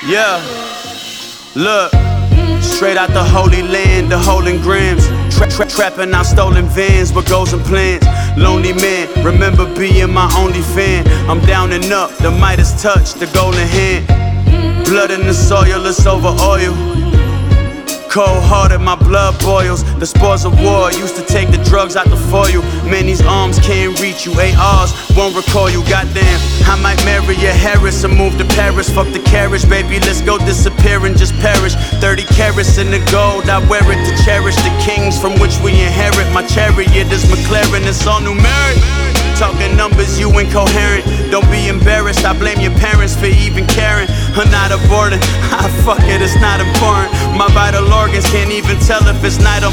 Yeah, look, straight out the Holy Land, the holding grams. Trapping out stolen vans with goals and plans. Lonely man, remember being my only fan. I'm down and up, the Midas touch, the golden hand. Blood in the soil, it's over oil. Cold hearted, my blood boils. The spores of war, used to take the drugs out the foil. Man, these arms can't reach you, ARs won't recall you. Goddamn, I might marry a Harris and move to Paris. Fuck the carriage, baby, let's go disappear and just perish. 30 carats in the gold, I wear it to cherish the kings from which we inherit. My chariot is McLaren, it's all numeric. Talking numbers, you incoherent. Don't be embarrassed, I blame your parents for even caring. I'm not aborting, fuck it, it's not important. My vital organs can't even tell if it's night or